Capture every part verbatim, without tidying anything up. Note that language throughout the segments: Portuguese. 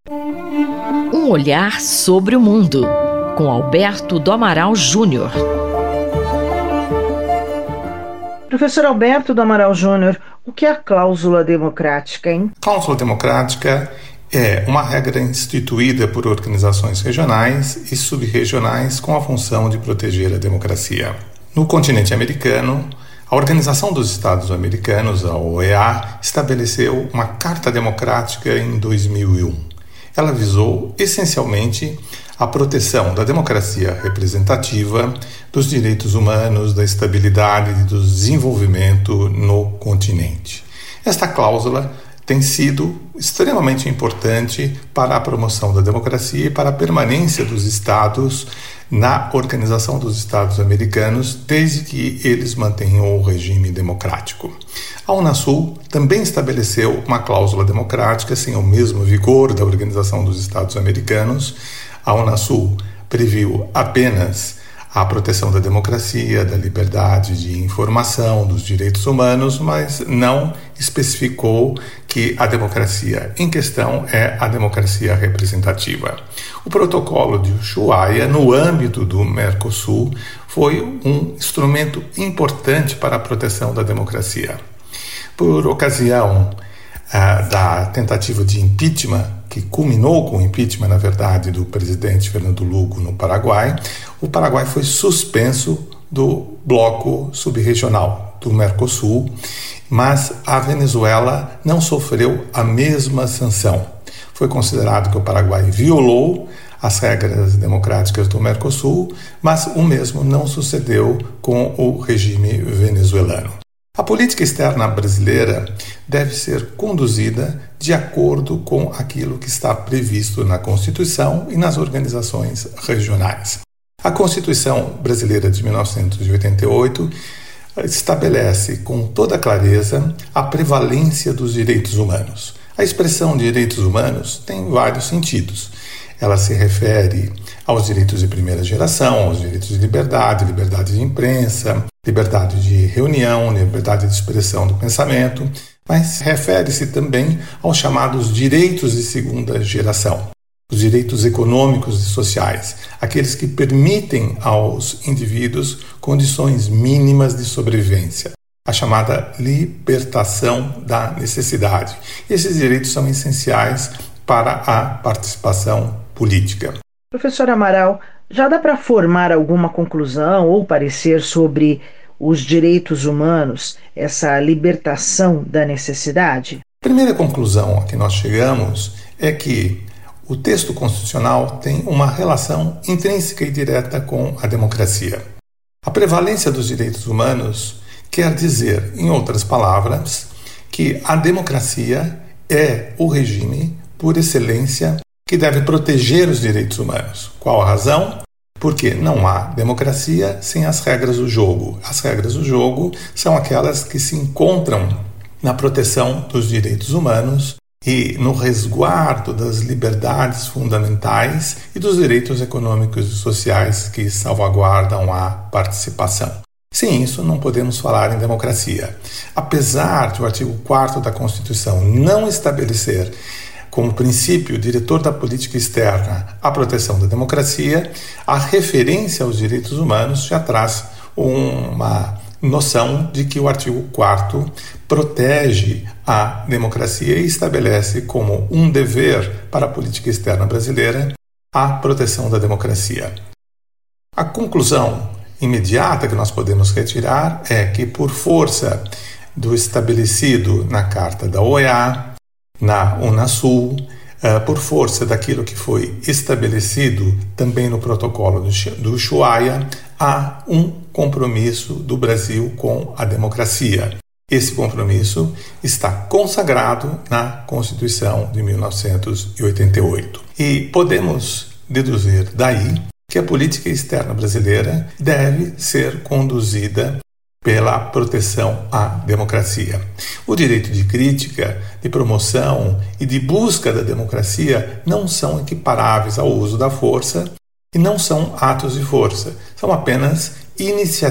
Um olhar sobre o mundo, com Alberto do Amaral Júnior. Professor Alberto do Amaral Júnior, o que é a cláusula democrática, hein? Cláusula democrática é uma regra instituída por organizações regionais e subregionais com a função de proteger a democracia. No continente americano, a Organização dos Estados Americanos, a O E A, estabeleceu uma Carta Democrática em dois mil e um. Ela visou, essencialmente, a proteção da democracia representativa, dos direitos humanos, da estabilidade e do desenvolvimento no continente. Esta cláusula tem sido extremamente importante para a promoção da democracia e para a permanência dos Estados na Organização dos Estados Americanos, desde que eles mantenham o regime democrático. A Unasul também estabeleceu uma cláusula democrática sem o mesmo vigor da Organização dos Estados Americanos. A Unasul previu apenas a proteção da democracia, da liberdade de informação, dos direitos humanos, mas não especificou que a democracia em questão é a democracia representativa. O protocolo de Ushuaia, no âmbito do Mercosul, foi um instrumento importante para a proteção da democracia. Por ocasião ah, da tentativa de impeachment, que culminou com o impeachment, na verdade, do presidente Fernando Lugo no Paraguai, o Paraguai foi suspenso do bloco subregional do Mercosul, mas a Venezuela não sofreu a mesma sanção. Foi considerado que o Paraguai violou as regras democráticas do Mercosul, mas o mesmo não sucedeu com o regime venezuelano. A política externa brasileira deve ser conduzida de acordo com aquilo que está previsto na Constituição e nas organizações regionais. A Constituição brasileira de mil novecentos e oitenta e oito estabelece com toda clareza a prevalência dos direitos humanos. A expressão direitos humanos tem vários sentidos. Ela se refere aos direitos de primeira geração, aos direitos de liberdade, liberdade de imprensa, liberdade de reunião, liberdade de expressão do pensamento, mas refere-se também aos chamados direitos de segunda geração, os direitos econômicos e sociais, aqueles que permitem aos indivíduos condições mínimas de sobrevivência, a chamada libertação da necessidade. Esses direitos são essenciais para a participação política. Professor Amaral, já dá para formar alguma conclusão ou parecer sobre os direitos humanos, essa libertação da necessidade? A primeira conclusão a que nós chegamos é que o texto constitucional tem uma relação intrínseca e direta com a democracia. A prevalência dos direitos humanos quer dizer, em outras palavras, que a democracia é o regime por excelência que deve proteger os direitos humanos. Qual a razão? Porque não há democracia sem as regras do jogo. As regras do jogo são aquelas que se encontram na proteção dos direitos humanos e no resguardo das liberdades fundamentais e dos direitos econômicos e sociais que salvaguardam a participação. Sem isso, não podemos falar em democracia. Apesar de o artigo quarto da Constituição não estabelecer como princípio diretor da política externa a proteção da democracia, a referência aos direitos humanos já traz uma noção de que o artigo quarto protege a democracia e estabelece como um dever para a política externa brasileira a proteção da democracia. A conclusão imediata que nós podemos retirar é que, por força do estabelecido na Carta da O E A, na Unasul, uh, por força daquilo que foi estabelecido também no protocolo do Ushuaia, há um compromisso do Brasil com a democracia. Esse compromisso está consagrado na Constituição de mil novecentos e oitenta e oito. E podemos deduzir daí que a política externa brasileira deve ser conduzida pela proteção à democracia. O direito de crítica, de promoção e de busca da democracia não são equiparáveis ao uso da força e não são atos de força. São apenas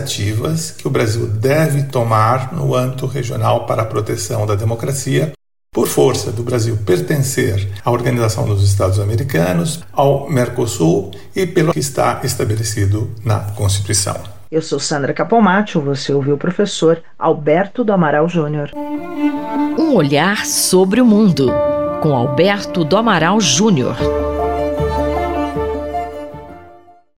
iniciativas que o Brasil deve tomar no âmbito regional para a proteção da democracia, por força do Brasil pertencer à Organização dos Estados Americanos, ao Mercosul e pelo que está estabelecido na Constituição. Eu sou Sandra Capomatti, você ouviu o professor Alberto do Amaral Júnior. Um olhar sobre o mundo, com Alberto do Amaral Júnior.